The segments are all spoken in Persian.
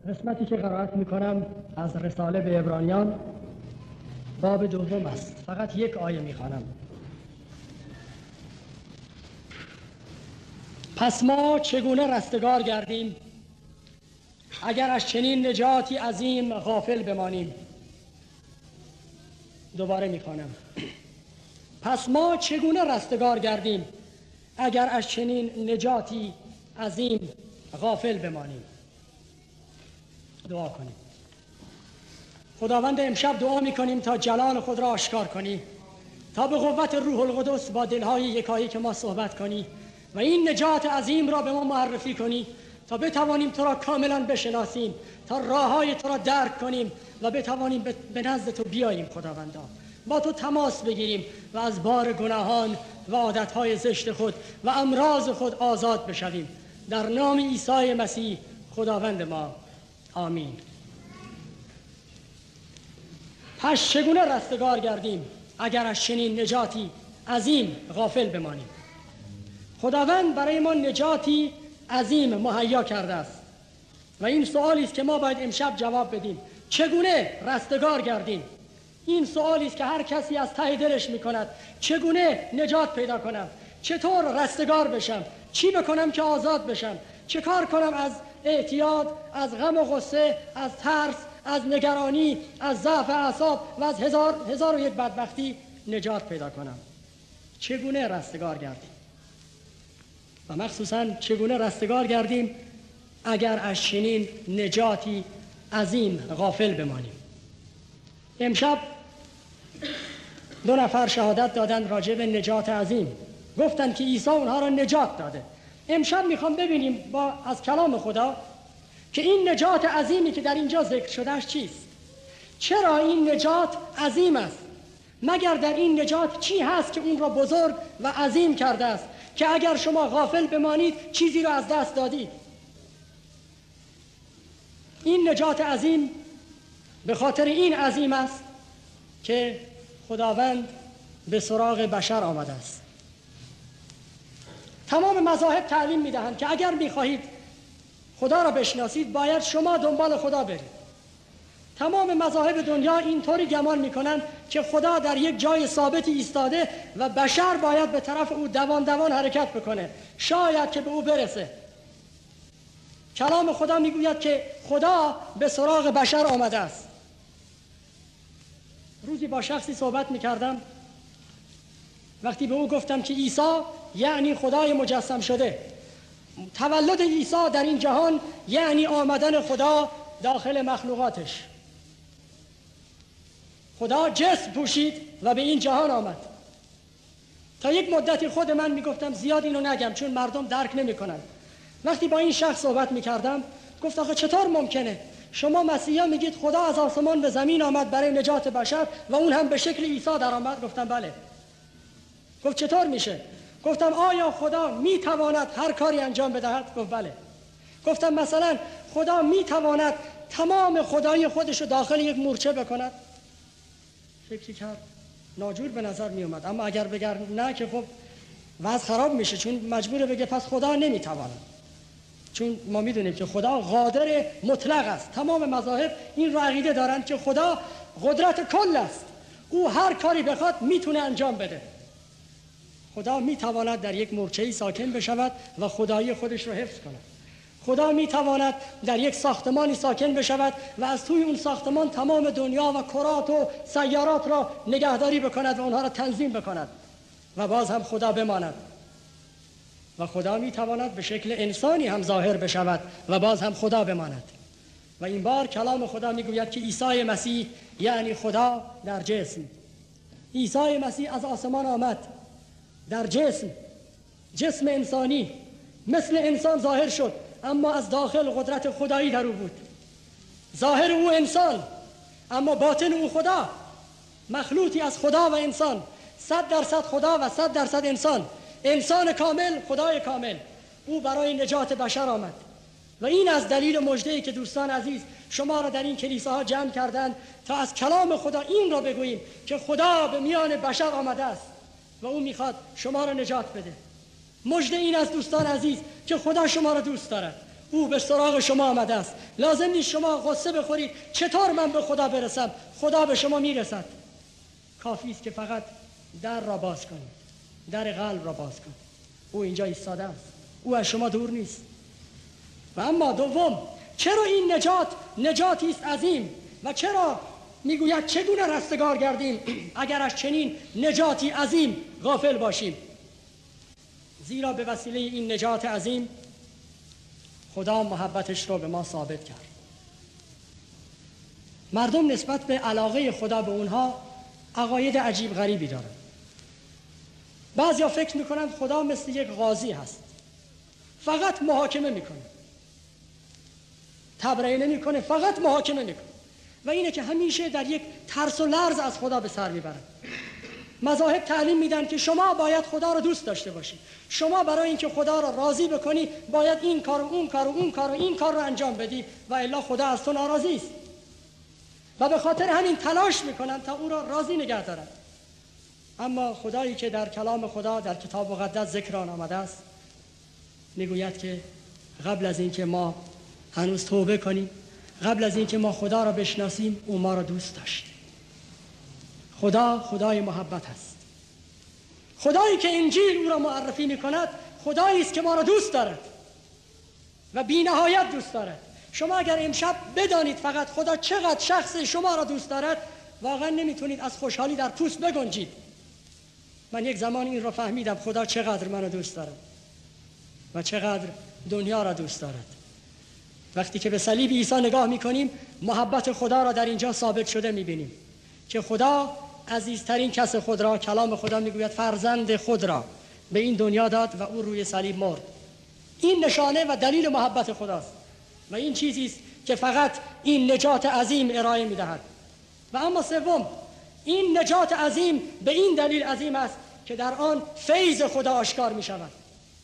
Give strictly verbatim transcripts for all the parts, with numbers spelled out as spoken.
قسمتی که قرائت میکنم از رساله به عبرانیان باب دوم است. فقط یک آیه میخوانم. پس ما چگونه رستگار گردیم اگر از چنین نجاتی عظیم غافل بمانیم؟ دوباره میخوانم. پس ما چگونه رستگار گردیم اگر از چنین نجاتی عظیم غافل بمانیم؟ دعا کنیم. خداوند، امشب دعا میکنیم تا جلال خود را آشکار کنی، تا به قوت روح القدس با دلهای یکایی که ما صحبت کنی و این نجات عظیم را به ما معرفی کنی تا بتوانیم تو را کاملا بشناسیم، تا راههای تو را درک کنیم و بتوانیم به نزد تو بیاییم. خداوندا، با تو تماس بگیریم و از بار گناهان و عادتهای زشت خود و امراض خود آزاد بشویم. در نام عیسی مسیح خداوند ما، آمین. پس چگونه رستگار گردیم اگر از چنین نجاتی عظیم غافل بمانیم؟ خداوند برای ما نجاتی عظیم مهیا کرده است و این سوالی است که ما باید امشب جواب بدیم. چگونه رستگار گردیم؟ این سوالی است که هر کسی از ته دلش میکند. چگونه نجات پیدا کنم؟ چطور رستگار بشم؟ چی بکنم که آزاد بشم؟ چه کار کنم از اعتیاد، از غم و غصه، از ترس، از نگرانی، از ضعف اعصاب و از هزار هزار و یک بدبختی نجات پیدا کنم؟ چگونه رستگار گردیم؟ و مخصوصاً چگونه رستگار گردیم اگر از چنین نجاتی عظیم غافل بمانیم؟ امشب دو نفر شهادت دادن راجع به نجات عظیم. گفتن که عیسی اونها را نجات داده. امشب میخوام ببینیم با از کلام خدا که این نجات عظیمی که در اینجا ذکر شدهش چیست؟ چرا این نجات عظیم است؟ مگر در این نجات چی هست که اون را بزرگ و عظیم کرده است که اگر شما غافل بمانید چیزی را از دست دادید؟ این نجات عظیم به خاطر این عظیم است که خداوند به سراغ بشر آمده است. تمام مذاهب تعلیم میدهند که اگر میخواهید خدا را بشناسید باید شما دنبال خدا برید. تمام مذاهب دنیا اینطوری گمان میکنند که خدا در یک جای ثابتی ایستاده و بشر باید به طرف او دوان دوان حرکت بکنه، شاید که به او برسه. کلام خدا میگوید که خدا به سراغ بشر آمده است. روزی با شخصی صحبت میکردم. وقتی به او گفتم که عیسی یعنی خدای مجسم شده، تولد عیسی در این جهان یعنی آمدن خدا داخل مخلوقاتش. خدا جسم پوشید و به این جهان آمد. تا یک مدتی خود من میگفتم زیاد اینو نگم چون مردم درک نمیکنن. وقتی با این شخص صحبت میکردم گفت آخه چطور ممکنه؟ شما مسیحا میگید خدا از آسمان به زمین آمد برای نجات بشر و اون هم به شکل عیسی در آمد. گفتم بله. گفت چطور میشه؟ گفتم آیا خدا میتواند هر کاری انجام بدهد؟ گفت بله. گفتم مثلا خدا میتواند تمام خدایی خودش رو داخل یک مورچه بکند؟ فکری کرد، ناجور به نظر می اومد. اما اگر بگر نه که خب وضع خراب میشه، چون مجبوره بگه پس خدا نمیتواند. چون ما میدونیم که خدا قادر مطلق است. تمام مذاهب این رو عقیده دارند که خدا قدرت کل است. او هر کاری بخواد میتونه انجام بده. خدا میتواند در یک مورچه‌ای ساکن بشود و خدایی خودش رو حفظ کند. خدا میتواند در یک ساختمانی ساکن بشود و از توی اون ساختمان تمام دنیا و کرات و سیارات را نگهداری بکند و اونها را تنظیم بکند و باز هم خدا بماند. و خدا میتواند به شکل انسانی هم ظاهر بشود و باز هم خدا بماند. و این بار کلام خدا میگوید که عیسی مسیح یعنی خدا در جسم. عیسی مسیح از آسمان آمد در جسم، جسم انسانی، مثل انسان ظاهر شد، اما از داخل قدرت خدایی در او بود. ظاهر او انسان اما باطن او خدا، مخلوطی از خدا و انسان، صد درصد خدا و صد درصد انسان. انسان کامل، خدای کامل. او برای نجات بشر آمد و این از دلیل مژده‌ای که دوستان عزیز شما را در این کلیساها جمع کردند تا از کلام خدا این را بگوییم که خدا به میان بشر آمده است و او میخواد شما را نجات بده. مژده این از دوستان عزیز که خدا شما را دوست دارد. او به سراغ شما آمده است. لازم نیست شما غصه بخورید چطور من به خدا برسم. خدا به شما میرسد. کافی است که فقط در را باز کنید، در قلب را باز کنید. او اینجا ایستاده است، او از شما دور نیست. و اما دوم، چرا این نجات نجاتی است عظیم و چرا میگوید چگونه رستگار گردیم اگر از چنین نجاتی عظیم غافل باشیم؟ زیرا به وسیله این نجات عظیم خدا محبتش رو به ما ثابت کرد. مردم نسبت به علاقه خدا به اونها عقاید عجیب غریبی دارن. بعضیا فکر میکنن خدا مثل یک قاضی هست، فقط محاکمه میکنه، تبرئه نمیکنه، فقط محاکمه میکنه. و اینه که همیشه در یک ترس و لرز از خدا به سر میبرن. مذاهب تعلیم میدن که شما باید خدا رو دوست داشته باشی، شما برای اینکه خدا رو راضی بکنی باید این کار و اون کار و اون کار و این کار رو انجام بدی و الا خدا از تو ناراضی است. و به خاطر همین تلاش میکنن تا او را راضی نگه دارن. اما خدایی که در کلام خدا در کتاب مقدس ذکر آن آمده است میگوید که قبل از اینکه ما هنوز توبه کنیم، قبل از اینکه ما خدا را بشناسیم، او ما را دوست داشت. خدا خدای محبت است. خدایی که انجیل او را معرفی میکند خدایی است که ما را دوست دارد و بی نهایت دوست دارد. شما اگر امشب بدانید فقط خدا چقدر شخص شما را دوست دارد، واقعا نمیتونید از خوشحالی در پوست بگنجید. من یک زمان این را فهمیدم، خدا چقدر منو دوست دارد و چقدر دنیا را دوست دارد. وقتی که به صلیب عیسی نگاه میکنیم محبت خدا را در اینجا ثابت شده میبینیم که خدا عزیزترین کس خود را، کلام خدا میگوید فرزند خود را به این دنیا داد و او روی صلیب مرد. این نشانه و دلیل محبت خداست و این چیزی است که فقط این نجات عظیم ارائه میدهد. و اما سوم، این نجات عظیم به این دلیل عظیم است که در آن فیض خدا آشکار می شود.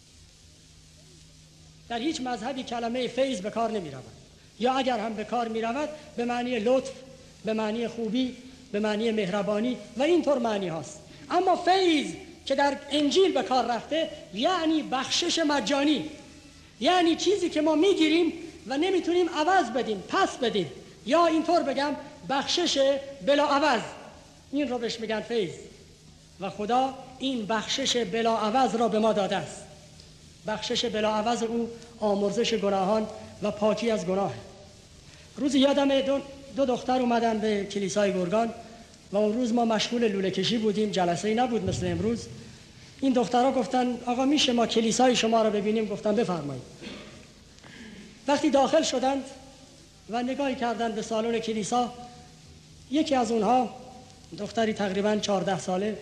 در هیچ مذهبی کلمه فیض به کار نمی رود، یا اگر هم به کار می رود به معنی لطف، به معنی خوبی، به معنی مهربانی و اینطور معنی هاست. اما فیض که در انجیل به کار رفته یعنی بخشش مجانی، یعنی چیزی که ما می گیریم و نمیتونیم عوض بدیم، پس بدیم، یا اینطور بگم بخشش بلا عوض. این رو بهش میگن فیض و خدا این بخشش بلا عوض را به ما داده است. بخشش بلا عوض او آمرزش گناهان و پاکی از گناه. روزی یادم دو, دو دختر اومدن به کلیسای گرگان و اون روز ما مشغول لوله کشی بودیم، جلسه ای نبود مثل امروز. این دخترها گفتن آقا میشه ما کلیسای شما رو ببینیم؟ گفتم بفرمایید. وقتی داخل شدند و نگاهی کردند به سالن کلیسا، یکی از اونها، دختری تقریباً چهارده ساله،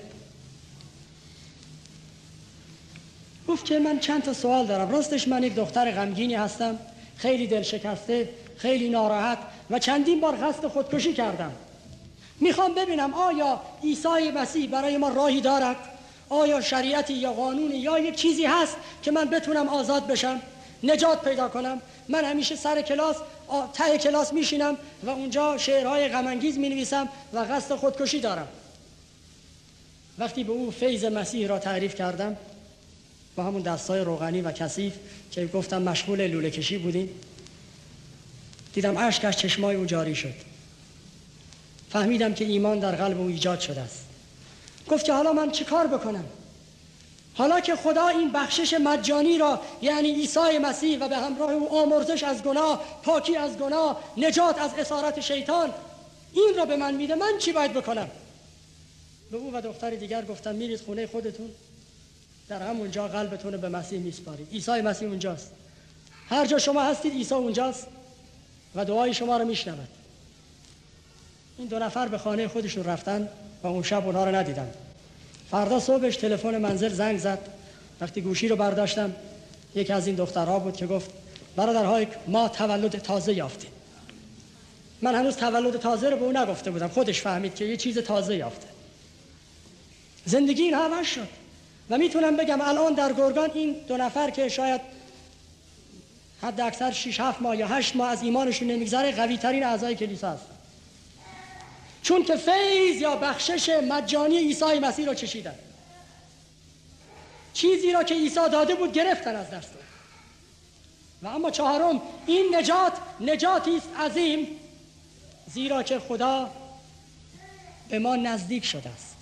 گفت که من چند تا سوال دارم. راستش من یک دختر غمگینی هستم، خیلی دل شکسته، خیلی ناراحت و چندین بار قصد خودکشی کردم. میخوام ببینم آیا عیسی مسیح برای ما راهی دارد؟ آیا شریعتی یا قانونی یا یک چیزی هست که من بتونم آزاد بشم، نجات پیدا کنم؟ من همیشه سر کلاس، ته کلاس میشینم و اونجا شعرهای غم انگیز مینویسم و قصد خودکشی دارم. وقتی به او فیض مسیح را تعریف کردم با همون دستای روغنی و کثیف که گفتم مشغول لوله کشی بودیم، دیدم اشک از چشمای او جاری شد. فهمیدم که ایمان در قلب او ایجاد شده است. گفت که حالا من چه کار بکنم؟ حالا که خدا این بخشش مجانی را، یعنی عیسی مسیح و به همراه او آمرزش از گناه، پاکی از گناه، نجات از اسارت شیطان، این را به من میده، من چی باید بکنم؟ به او و دختر دیگر گفتم میرید خونه خودتون، در همونجا قلبتون رو به مسیح میسپارید. عیسی مسیح اونجاست، هر جا شما هستید عیسی اونجاست و دعای شما رو میشنود. این دو نفر به خانه خودشون رفتن و اون شب اونها رو ندیدن. فردا صبحش تلفن منزل زنگ زد. وقتی گوشی رو برداشتم یکی از این دخترها بود که گفت برادرهای ما تولد تازه یافتیم. من هنوز تولد تازه رو به اون نگفته بودم، خودش فهمید که یه چیز تازه یافته. زندگی این عوض شد و میتونم بگم الان در گرگان این دو نفر که شاید حد اکثر شش هفت ماه یا هشت ماه از ایمانشون نمیگذره، قوی ترین اعضای کلیسا هستن، چون که فیض یا بخشش مجانی عیسی مسیح را چشیدن. چیزی را که عیسی داده بود گرفتن از دست. و اما چهارم، این نجات نجاتی است عظیم، زیرا که خدا به ما نزدیک شده است.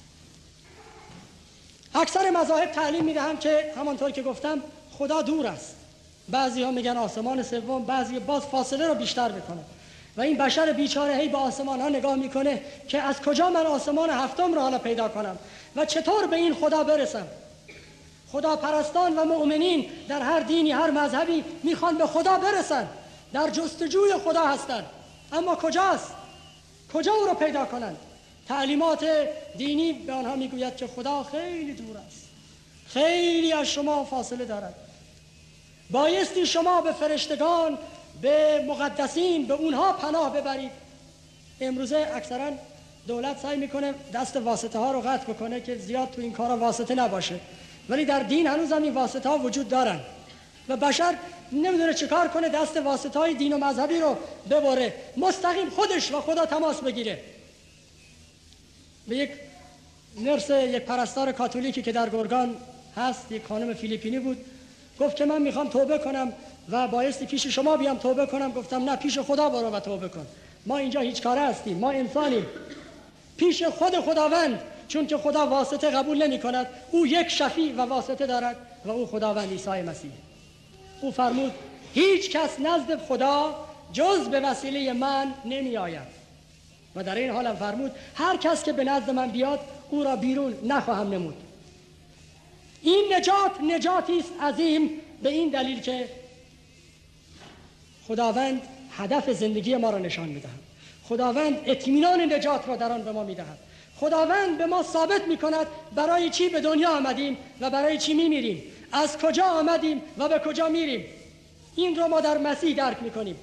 اکثر مذاهب تعلیم میدهند که همانطور که گفتم خدا دور است. بعضی ها میگن آسمان سوم، بعضی باز فاصله رو بیشتر میکنه و این بشر بیچاره هی به آسمان ها نگاه میکنه که از کجا من آسمان هفتم رو حالا پیدا کنم و چطور به این خدا برسم. خدا پرستان و مؤمنین در هر دینی، هر مذهبی میخوان به خدا برسن، در جستجوی خدا هستند، اما کجاست؟ کجا او رو پیدا کنند؟ تعلیمات دینی به آنها میگوید که خدا خیلی دور است، خیلی از شما فاصله دارد، بایستی شما به فرشتگان، به مقدسین، به اونها پناه ببرید. امروزه اکثرا دولت سعی میکنه دست واسطه ها رو قطع بکنه که زیاد تو این کارا واسطه نباشه، ولی در دین هنوز هم این واسطه ها وجود دارن و بشر نمیدونه چیکار کنه دست واسطه های دین و مذهبی رو ببره، مستقیم خودش و خدا تماس بگیره. به یک نرس، یک پرستار کاتولیکی که در گرگان هست، یک خانم فیلیپینی بود، گفت که من میخوام توبه کنم و بایستی پیش شما بیام توبه کنم. گفتم نه، پیش خدا برو و توبه کن. ما اینجا هیچ کاره هستیم، ما انسانیم. پیش خود خداوند، چون که خدا واسطه قبول نمی کند، او یک شفیع و واسطه دارد و او خداوند عیسی مسیح. او فرمود هیچ کس نزد خدا جز به وسیله من نمی آید و در این حال فرمود هر کس که به نزد من بیاد او را بیرون نخواهم نمود. این نجات نجاتی است عظیم، به این دلیل که خداوند هدف زندگی ما را نشان می‌دهد. خداوند اطمینان نجات را در آن به ما می‌دهد. خداوند به ما ثابت می‌کند برای چی به دنیا آمدیم و برای چی می‌میریم، از کجا آمدیم و به کجا می‌ریم. این را ما در مسیح درک می‌کنیم.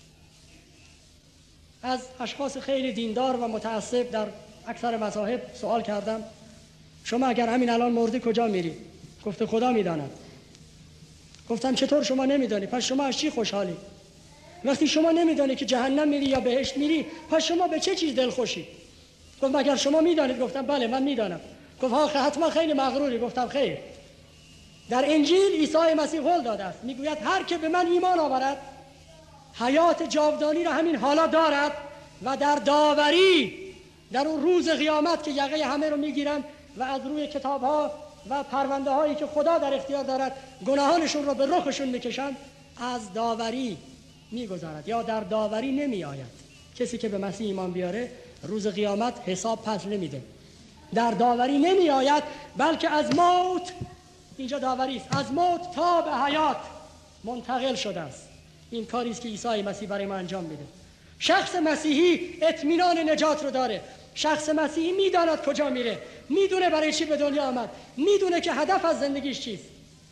از اشخاص خیلی دیندار و متعصب در اکثر مذاهب سوال کردم شما اگر همین الان مردی کجا میری؟ گفته خدا میداند. گفتم چطور شما نمیدانی؟ پس شما از چی خوشحالی؟ وقتی شما نمیدانی که جهنم میری یا بهشت میری، پس شما به چه چیز دلخوشی؟ گفت مگر شما میدانید؟ گفتم بله من میدانم. گفت ها حتما خیلی مغروری. گفتم خیر، در انجیل عیسی مسیح قول داده است، میگوید هر که به من ایمان آورد حیات جاودانی را همین حالا دارد و در داوری، در اون روز قیامت که یقه همه رو میگیرن و از روی کتاب ها و پرونده هایی که خدا در اختیار دارد گناهانشون رو به رخشون میکشن، از داوری میگذارد یا در داوری نمی آید. کسی که به مسیح ایمان بیاره روز قیامت حساب پس نمیده، در داوری نمی آید، بلکه از موت، اینجا داوری است، از موت تا به حیات منتقل شده است. این کاری است که عیسی مسیح برای ما انجام میده. شخص مسیحی اطمینان نجات رو داره. شخص مسیحی میداند کجا میره، میدونه برای چی به دنیا آمد، میدونه که هدف از زندگیش چیست.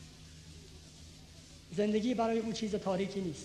زندگی برای اون چیز تاریکی نیست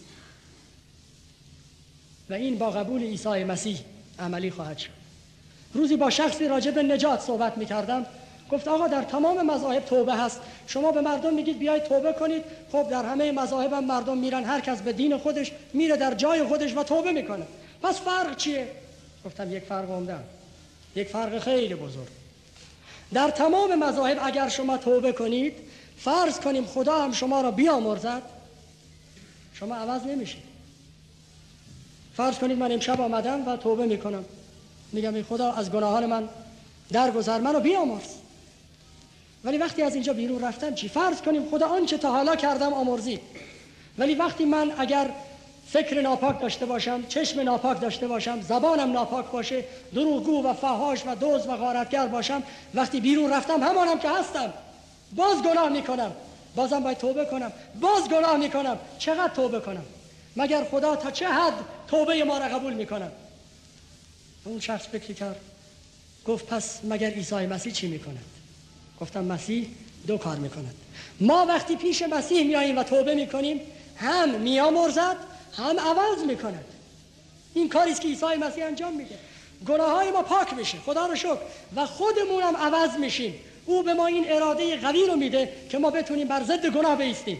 و این با قبول عیسی مسیح عملی خواهد شد. روزی با شخصی راجع به نجات صحبت میکردم، گفت آقا در تمام مذاهب توبه هست، شما به مردم میگید بیاید توبه کنید. خب در همه مذاهب هم مردم میرن، هر کس به دین خودش میره در جای خودش و توبه میکنه، پس فرق چیه؟ گفتم یک فرق عمده، یک فرق خیلی بزرگ. در تمام مذاهب اگر شما توبه کنید، فرض کنیم خدا هم شما را بیامرزد، شما عوض نمیشید. فرض کنید من امشب آمدم و توبه میکنم، میگم ای خدا از گناهان من درگذر، منو بیامرز. ولی وقتی از اینجا بیرون رفتم چی؟ فرض کنیم خدا آنچه تا حالا کردم آمرزید، ولی وقتی من اگر فکر ناپاک داشته باشم، چشم ناپاک داشته باشم، زبانم ناپاک باشه، دروغگو و فحاش و دزد و غارتگر باشم، وقتی بیرون رفتم همانم که هستم، باز گناه میکنم، بازم باید توبه کنم، باز گناه میکنم. چقدر توبه کنم؟ مگر خدا تا چه حد توبه ما را قبول میکنه؟ اون شخص فکر کرد، گفت پس مگر عیسی مسیح چی میکند؟ گفتم مسیح دو کار میکند. ما وقتی پیش مسیح میاییم و توبه میکنیم، هم میامرزد هم عوض میکند. این کاری است که عیسی مسیح انجام میده. گناههای ما پاک میشه، خدا رو شکر، و خودمون هم عوض میشیم. او به ما این اراده قوی رو میده که ما بتونیم بر ضد گناه بایستیم.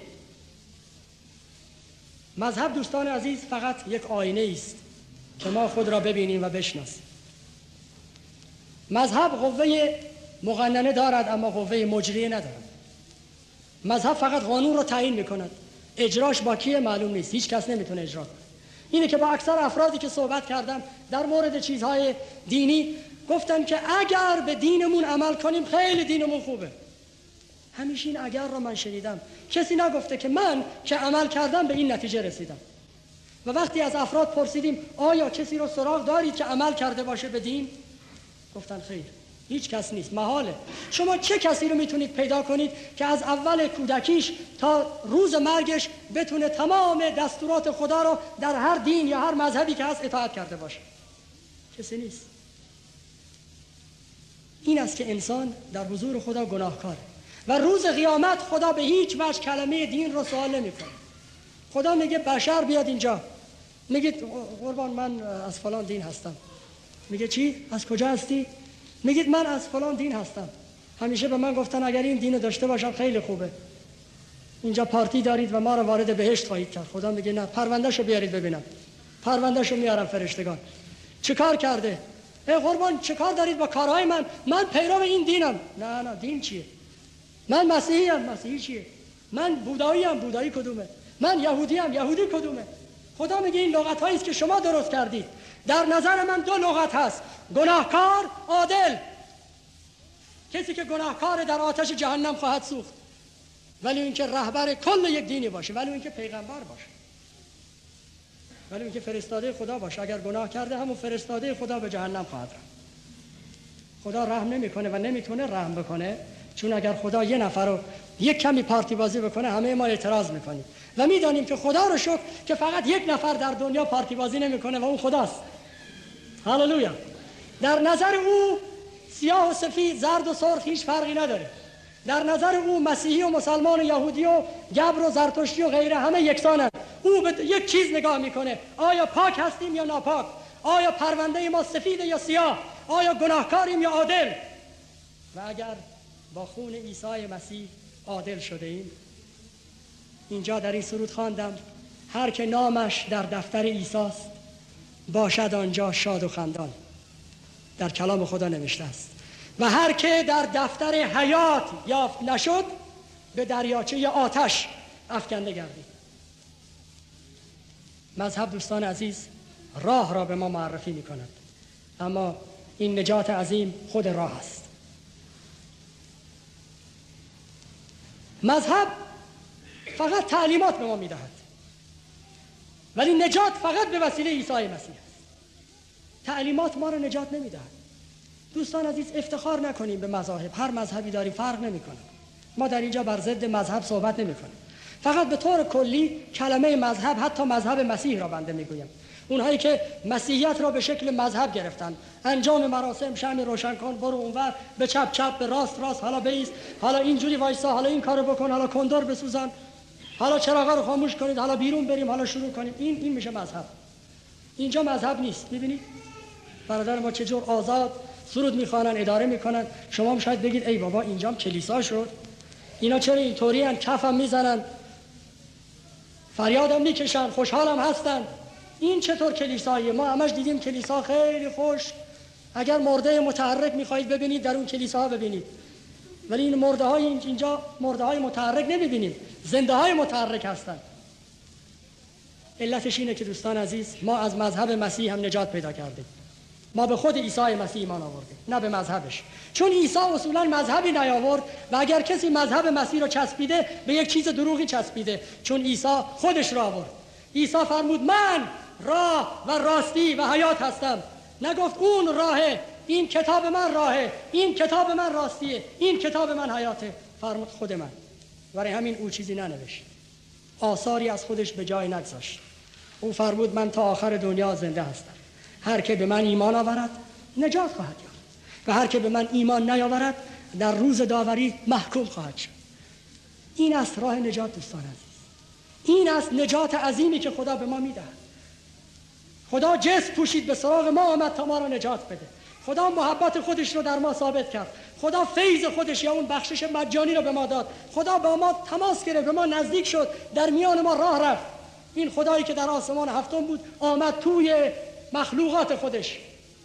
مذهب دوستان عزیز فقط یک آینه است که ما خود را ببینیم و بشناسیم. مذهب قوه مقننه دارد اما قوه مجریه ندارد. مذهب فقط قانون را تعیین میکند. اجراش با کیه معلوم نیست، هیچ کس نمیتونه اجرا کنه. اینه که با اکثر افرادی که صحبت کردم در مورد چیزهای دینی گفتن که اگر به دینمون عمل کنیم خیلی دینمون خوبه. همیشه این اگر را من شنیدم، کسی نگفته که من که عمل کردم به این نتیجه رسیدم. و وقتی از افراد پرسیدیم آیا کسی رو سراغ دارید که عمل کرده باشه به دین؟ گفتن خیر، هیچ کس نیست، محاله. شما چه کسی رو میتونید پیدا کنید که از اول کودکیش تا روز مرگش بتونه تمام دستورات خدا رو در هر دین یا هر مذهبی که هست اطاعت کرده باشه؟ کسی نیست. این است که انسان در حضور خدا گناهکاره و روز قیامت خدا به هیچ وجه کلمه دین رو سوال نمیکنه. خدا میگه بشر بیاد اینجا، میگه قربان من از فلان دین هستم. میگه چی؟ از کجا هستی؟ میگید من از فلان دین هستم. همیشه به من گفتن اگر این دین رو داشته باشم خیلی خوبه، اینجا پارتی دارید و ما رو وارد بهشت خواهید کرد. خدا میگه نه، پروندهشو بیارید ببینم. پروندهشو میارم فرشتگان. چه کار کرده؟ ای قربان چه کار دارید با کارهای من؟ من پیرو این دینم. نه نه، دین چیه؟ من مسیحی ام. مسیحی چیه؟ من بودایی ام. بودایی کدومه؟ من یهودی ام. یهودی کدومه؟ خدا میگه این لغت هایی است که شما درست کردید. در نظر من دو لغت هست: گناهکار، عادل. کسی که گناهکار در آتش جهنم خواهد سوخت، ولی اینکه رهبر کل یک دینی باشه، ولی اینکه پیغمبر باشه، ولی اینکه فرستاده خدا باشه. اگر گناه کرده همون فرستاده خدا به جهنم خواهد رفت. خدا رحم نمیکنه و نمیتونه رحم بکنه، چون اگر خدا یه نفر رو یک کمی پارتی بازی بکنه همه ما اعتراض میکنیم و میدانیم که خدا رو شکر که فقط یک نفر در دنیا پارتی بازی نمیکنه و اون خداست. هاللویا. در نظر او سیاه و سفید، زرد و سرخ هیچ فرقی نداره. در نظر او مسیحی و مسلمان و یهودی و گبر و زرتشتی و غیره همه یکسانند. او به یک چیز نگاه میکنه: آیا پاک هستیم یا ناپاک؟ آیا پرونده ما سفید یا سیاه؟ آیا گناهکاریم یا عادل؟ و اگر با خون عیسی مسیح عادل شده ایم، اینجا در این سرود خواندم: هر که نامش در دفتر عیسی است باشد آنجا شاد و خندان. در کلام خدا نوشته است. و هر که در دفتر حیات یافت نشد به دریاچه آتش افکنده گردید. مذهب دوستان عزیز راه را به ما معرفی می کند، اما این نجات عظیم خود راه است. مذهب فقط تعلیمات به ما می دهد، ولی نجات فقط به وسیله عیسی مسیح است. تعلیمات ما را نجات نمی دهد. دوستان عزیز افتخار نکنیم به مذاهب، هر مذهبی داریم فرق نمیکنه. ما در اینجا بر ضد مذهب صحبت نمیکنیم، فقط به طور کلی کلمه مذهب، حتی مذهب مسیح را بنده میگویم. اونهایی که مسیحیت را به شکل مذهب گرفتن، انجام مراسم، شمع روشن کن، برو اونور، به چپ چپ، به راست راست، حالا بایست، حالا اینجوری وایسا، حالا این کارو بکن، حالا کندر بسوزن، حالا چراغا رو خاموش کنید، حالا بیرون بریم، حالا شروع کنیم. این این میشه مذهب. اینجا مذهب نیست. میبینید برادر ما چجور آزاد سرود میخوانن، اداره میکنن. شما هم شاید بگید ای بابا اینجام کلیسا شد، اینا چرا اینطوری ان، کفم میزنن، فریادم میکشن، خوشحالم هستن. این چطور کلیساییه؟ ما همش دیدیم کلیسا خیلی خوش. اگر مرده متحرک میخواهید ببینید در اون کلیساها ببینید، ولی این مرده های اینجا مرده های متحرک نمیبینیم، زنده های متحرک هستن. علتش اینه که دوستان عزیز ما از مذهب مسیح هم نجات پیدا کردیم. ما به خود عیسی مسیح ایمان آوردیم، نه به مذهبش. چون عیسی اصولا مذهبی نیاورد و اگر کسی مذهب مسیح رو چسبیده به یک چیز دروغی چسبیده، چون عیسی خودش را آورد. عیسی فرمود من راه و راستی و حیات هستم. نگفت اون راهه، این کتاب من راهه، این کتاب من راستیه، این کتاب من حیاته. فرمود خود من. برای همین او چیزی ننوشت، آثاری از خودش به جای نگذاشت. او فرمود من تا آخر دنیا زنده هستم. هر که به من ایمان آورد نجات خواهد یافت و هر که به من ایمان نیاورد در روز داوری محکوم خواهد شد. این است راه نجات دوستان عزیز. این است نجات عظیمی که خدا به ما میدهد. خدا جسم پوشید به سراغ ما آمد تا ما را نجات بده. خدا محبت خودش رو در ما ثابت کرد. خدا فیض خودش یا اون بخشش مجانی رو به ما داد. خدا با ما تماس گرفت، به ما نزدیک شد، در میان ما راه رفت. این خدایی که در آسمان هفتم بود آمد توی مخلوقات خودش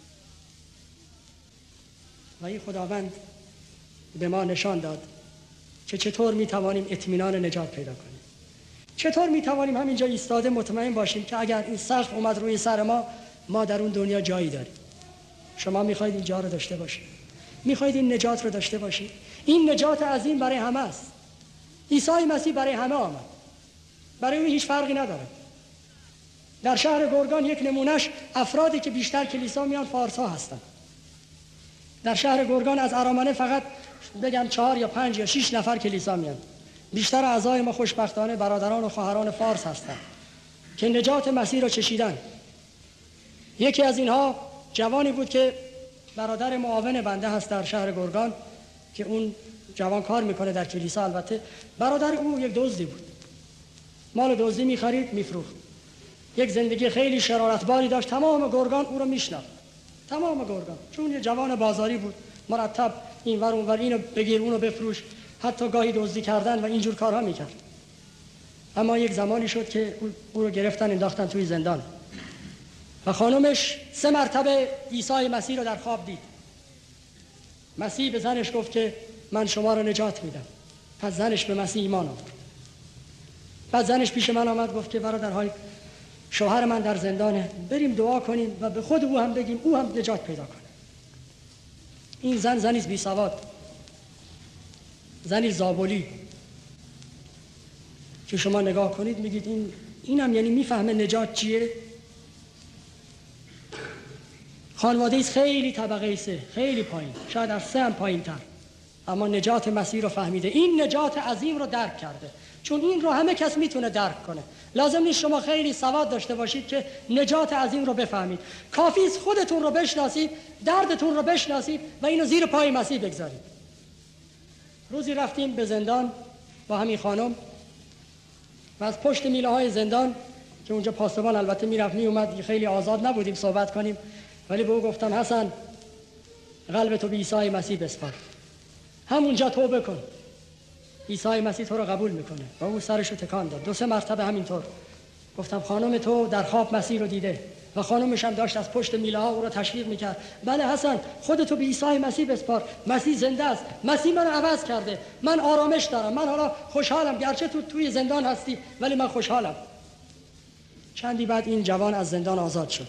و این خداوند به ما نشان داد که چطور می توانیم اطمینان نجات پیدا کنیم. چطور میتوانیم همینجا ایستاده مطمئن باشیم که اگر این سقف اومد روی سر ما، ما در اون دنیا جایی داریم؟ شما میخواید این جا رو داشته باشید؟ میخواید این نجات رو داشته باشید؟ این نجات عظیم برای همه است. عیسی مسیح برای همه آمد، برای او هیچ فرقی نداره. در شهر گرگان یک نمونهش افرادی که بیشتر کلیسا میان فارس‌ها هستن. در شهر گرگان از ارامنه فقط بگم چهار یا پنج یا شش نفر کلیسا میان. بیشتر اعضای ما خوشبختانه برادران و خواهران فارس هستند که نجات مسیح را چشیدن. یکی از اینها جوانی بود که برادر معاون بنده هست در شهر گرگان که اون جوان کار میکنه در کلیسا. البته برادر او یک دزدی بود، مال دزدی میخرید میفروخت. یک زندگی خیلی شرارتباری داشت، تمام گرگان او رو میشناخت، تمام گرگان، چون یه جوان بازاری بود، مرتب این ور اون ور، اینو بگیر اونو بفروش، حتی گاهی دزدی کردن و اینجور کارها میکرد. اما یک زمانی شد که او رو گرفتن انداختن توی زندان و خانمش سه مرتبه عیسی مسیح رو در خواب دید. مسیح به زنش گفت که من شما رو نجات میدم. پس زنش به مسیح ایمان آورد. بعد زنش پیش من آمد گفت که برادرهای شوهر من در زندانه، بریم دعا کنیم و به خود او هم بگیم او هم نجات پیدا کنه. این زن زنی بی سواد، زنی زابلی که شما نگاه کنید میگید این اینم یعنی میفهمه نجات چیه؟ خانواده ایست خیلی طبقه ایسته، خیلی پایین، شاید از سه هم پایین تر، اما نجات مسیح رو فهمیده. این نجات عظیم رو درک کرده، چون این رو همه کس میتونه درک کنه. لازم نیست شما خیلی سواد داشته باشید که نجات عظیم رو بفهمید. کافی است خودتون رو بشناسید، دردتون رو بشناسید و اینو زیر پای مسیح بگذارید. روزی رفتیم به زندان با همین خانم و از پشت میله های زندان که اونجا پاسبان البته میرفت میومد، خیلی آزاد نبودیم صحبت کنیم، ولی به او گفتم حسن قلبتو به عیسی مسیح بسپار، همونجا توبه کن، عیسی مسیح تو رو قبول میکنه. و او سرشو تکان داد دو سه مرتبه همینطور. گفتم خانم تو در خواب مسیح رو دیده و خانمش هم داشت از پشت میله ها او رو تشویق میکرد. بله حسن خودتو به عیسی مسیح بسپار، مسیح زنده است، مسیح منو عوض کرده، من آرامش دارم، من حالا خوشحالم، گرچه تو توی زندان هستی ولی من خوشحالم. چندی بعد این جوان از زندان آزاد شد.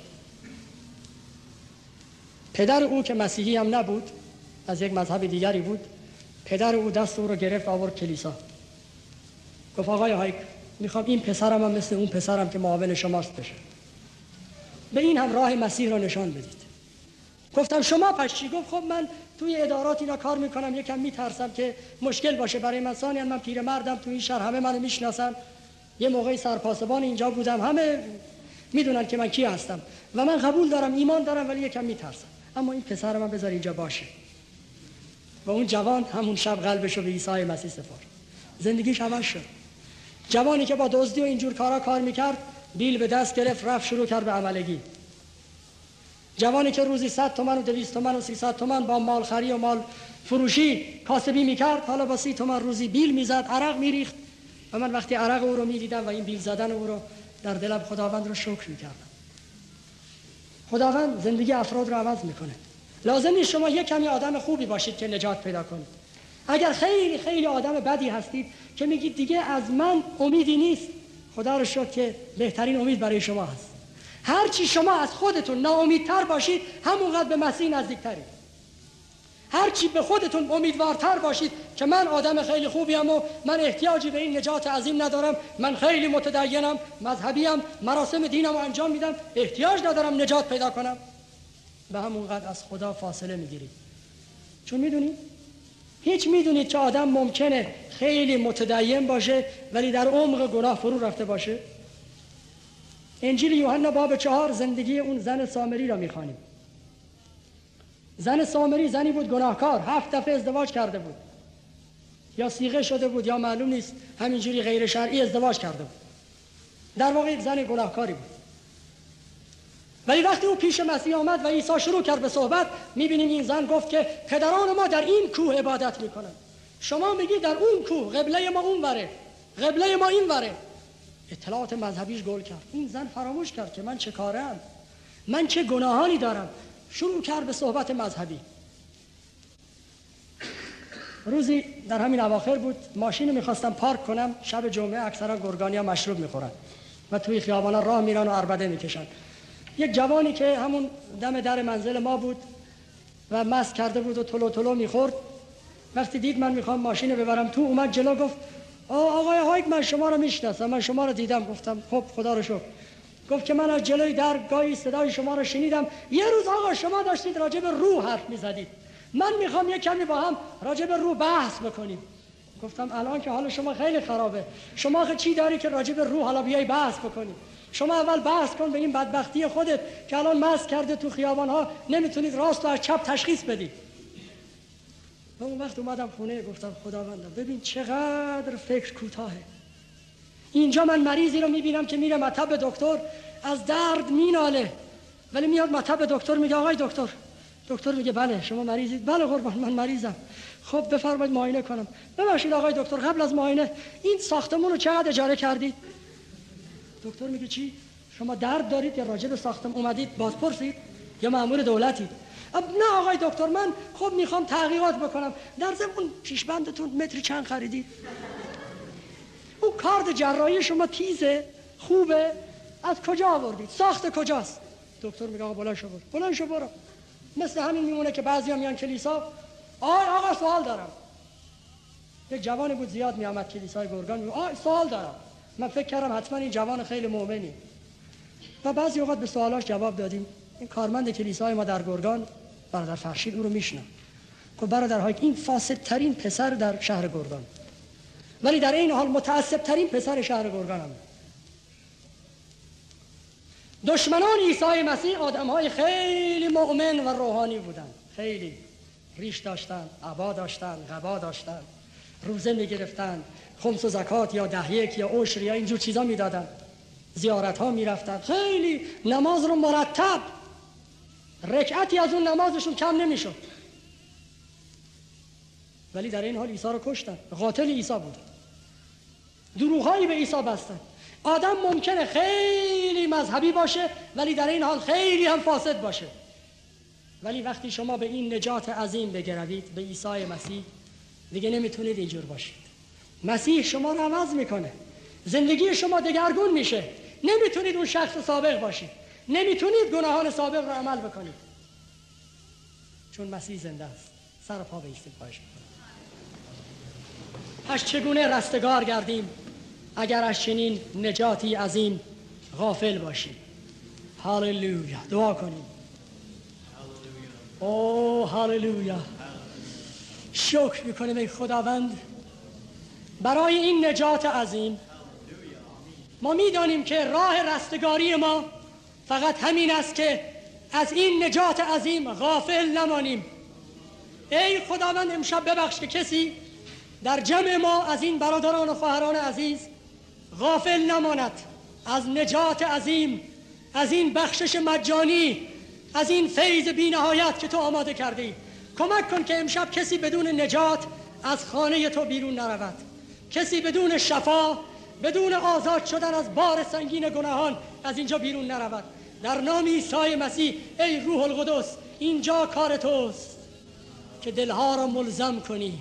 پدر او که مسیحی هم نبود، از یک مذهب دیگری بود، پدر او دست او رو گرفت آورد کلیسا. گفت آقای هایک میخوام این پسرم هم مثل اون پسرم که معاون شماست بشه، به این هم راه مسیح رو نشان بدید. گفتم شما پس چی؟ گفت خب من توی ادارات اینا کار میکنم، یکم میترسم که مشکل باشه برای من، ثانیاً من پیرمردم، توی این شهر همه منو میشناسن، یه موقعی سرپاسبان اینجا بودم، همه میدونن که من کی هستم و من قبول دارم، ایمان دارم، ولی یکم میترسم، اما این پسر من بذار اینجا باشه. و اون جوان همون شب قلبشو به عیسی مسیح سپرد، زندگیش عوض شد. جوانی که با دزدی و اینجور کارا کار میکرد بیل به دست گرفت، رفت شروع کرد به عملگی. جوانی که روزی صد تومن و دویست تومن و سیصد تومن با مال خری و مال فروشی کاسبی میکرد، حالا با سی تومن روزی بیل میزد، عرق میریخت. و من وقتی عرق او رو میدیدم و این بیل زدن او رو، در دلم خداوند رو شکر میکردم. خداوند زندگی افراد رو عوض میکنه. لازم نیست شما یک کمی آدم خوبی باشید که نجات پیدا کنید. اگر خیلی خیلی آدم بدی هستید که میگید دیگه از من امیدی نیست، خدا رو شکر که بهترین امید برای شما هست. هر چی شما از خودتون ناامیدتر باشید، همونقدر به مسیح نزدیکترید. هر چی به خودتون امیدوارتر باشید که من آدم خیلی خوبیم و من احتیاجی به این نجات عظیم ندارم، من خیلی متدینم، مذهبیم، مراسم دینم رو انجام میدم، احتیاج ندارم نجات پیدا کنم، به همونقدر از خدا فاصله میگیرید. چون میدونید هیچ میدونید که آدم ممکنه خیلی متدین باشه ولی در عمق گناه فرو رفته باشه. انجیل یوحنا باب چهار زندگی اون زن سامری را میخوانیم. زن سامری زنی بود گناهکار، هفت دفعه ازدواج کرده بود، یا صیغه شده بود یا معلوم نیست، همینجوری غیر شرعی ازدواج کرده بود. در واقع یک زن گناهکاری بود. ولی وقتی او پیش مسیح آمد و عیسی شروع کرد به صحبت، میبینیم این زن گفت که پدران ما در این کوه عبادت میکنن، شما میگی در اون کوه، قبله ما اون وره، قبله ما این وره. اطلاعات مذهبیش گل کرد. این زن فراموش کرد که من چه کارم، من چه گناهانی دارم. شروع کرد به صحبت مذهبی. روزی در همین اواخر بود، ماشین رو میخواستم پارک کنم. شب جمعه اکثرا گرگانی ها مشروب میخورن و توی خیابانا راه میرن و عربده میکشن. یک جوانی که همون دم در منزل ما بود و مست کرده بود و تلو تلو میخورد، وقتی دید من میخوام ماشین رو ببرم تو، اومد جلو گفت آقای هایک من شما رو میشناسم، من شما رو دیدم. گفتم خب خدا رو شکر. گفت که من از جلوی در گاهی صدای شما رو شنیدم، یه روز آقا شما داشتید راجع به روح حرف میزدید، من میخوام یک کمی با هم راجع به روح بحث بکنیم. گفتم الان که حال شما خیلی خرابه، شما خه چی داری که راجع به روح حالا بیای بحث بکنی؟ شما اول بحث کن به این بدبختی خودت که الان مست کرده تو خیابان ها نمیتونید راست و از چپ تشخیص بدی. و اون وقت اومدم خونه گفتم خداوندم ببین چقدر فکر کوتاهه. اینجا من مریضی رو میبینم که میره مطب دکتر از درد میناله، ولی میاد مطب دکتر میگه آقای دکتر. دکتر میگه بله شما مریضید؟ بله قربان من مریضم. خب بفرمایید معاینه کنم. ببخشید آقای دکتر قبل از معاینه این ساختمون رو چقدر اجاره کردید؟ دکتر میگه چی؟ شما درد دارید یا راجع به ساختمون اومدید بازپرسید یا مأمور دولتید؟ نه آقای دکتر من خب میخوام تحقیقات بکنم. در ضمن پیشبندتون متری چند خریدید؟ اون کارد جراحی شما تیزه خوبه، از کجا آوردید؟ ساخت کجاست؟ دکتر میگه آقا بلند شو برو. بلند شو برو. مثل همین میمونه که بعضیا میان کلیسا. آی آقا سوال دارم. یک جوانی بود زیاد میامد کلیسای گرگان، میگه آی سوال دارم. من فکر کردم حتما این جوان خیلی مؤمنی و بعضی اوقات به سوالاش جواب دادیم. این کارمند کلیسای ما در گرگان برادر فرشید او رو میشناسه. خب برادرهای این فاسدترین پسر در شهر گرگان، ولی در این حال متعصبترین پسر شهر گرگان هم. دشمنان عیسی مسیح آدم‌های خیلی مؤمن و روحانی بودن، خیلی ریش داشتن، عبا داشتن، قبا داشتن، روزه میگرفتن، خمس و زکات یا ده یک یا عشر یا اینجور چیزا میدادن، زیارت ها میرفتن، خیلی نماز رو مرتب، رکعتی از اون نمازشون کم نمیشد. ولی در این حال عیسی رو کشتن، قاتل عیسی بود، دروغایی به عیسی بستن. آدم ممکنه خیلی مذهبی باشه ولی در این حال خیلی هم فاسد باشه، ولی وقتی شما به این نجات عظیم بگروید، به عیسی مسیح، دیگه نمیتونید اینجور باشید. مسیح شما رو عوض میکنه، زندگی شما دگرگون میشه، نمیتونید اون شخص سابق باشید، نمیتونید گناهان سابق رو عمل بکنید، چون مسیح زنده است. سر و پا بایستید خواهش میکنم. پس چگونه رستگار گردیم اگر از چنین نجاتی عظیم غافل باشیم؟ هاللویا. دعا کنیم. اوه هاللویا. شکر میکنیم ای خداوند برای این نجات عظیم. ما میدانیم که راه رستگاری ما فقط همین است که از این نجات عظیم غافل نمانیم. ای خداوند امشب ببخش که کسی در جمع ما از این برادران و خواهران عزیز غافل نماند از نجات عظیم، از این بخشش مجانی، از این فیض بی نهایت که تو آماده کردی. کمک کن که امشب کسی بدون نجات از خانه تو بیرون نرود، کسی بدون شفا، بدون آزاد شدن از بار سنگین گناهان از اینجا بیرون نرود. در نام عیسی مسیح ای روح القدس، اینجا کار توست که دلها را ملزم کنی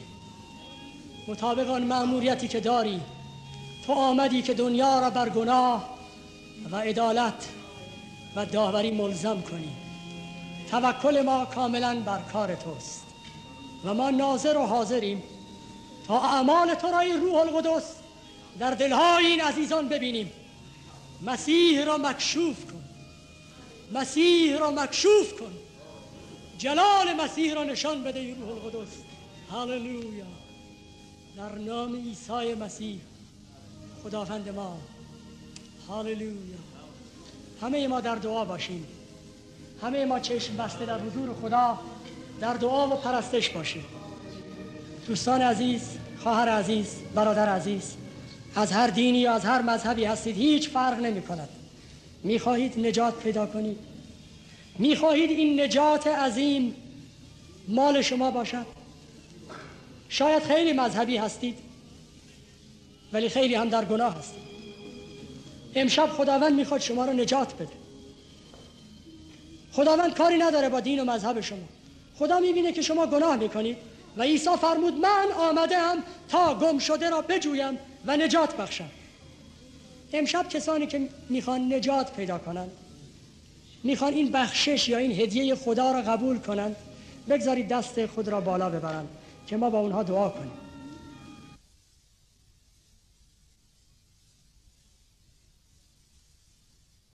مطابق آن مأموریتی که داری. تو آمدی که دنیا را بر گناه و عدالت و داوری ملزم کنی. توکل ما کاملا بر کار توست و ما ناظر و حاضریم تا اعمال تو را ای روح القدس در دلهای این عزیزان ببینیم. مسیح را مکشوف کن، مسیح را مکشوف کن، جلال مسیح را نشان بده ای روح القدس. هاللویا. در نام عیسی مسیح خداوند ما. هاللویا. همه ما در دعا باشیم، همه ما چشم بسته در حضور خدا در دعا و پرستش باشیم. دوستان عزیز، خواهر عزیز، برادر عزیز، از هر دینی یا از هر مذهبی هستید، هیچ فرق نمی کند. می خواهید نجات پیدا کنید؟ می خواهید این نجات عظیم مال شما باشد؟ شاید خیلی مذهبی هستید ولی خیلی هم در گناه هستید. امشب خداوند میخواد شما رو نجات بده. خداوند کاری نداره با دین و مذهب شما. خدا میبینه که شما گناه میکنید، و عیسی فرمود من آمدم تا گم شده را بجویم و نجات بخشم. امشب کسانی که میخوان نجات پیدا کنن، میخوان این بخشش یا این هدیه خدا را قبول کنن، بگذارید دست خود را بالا ببرن که ما با اونها دعا کنیم.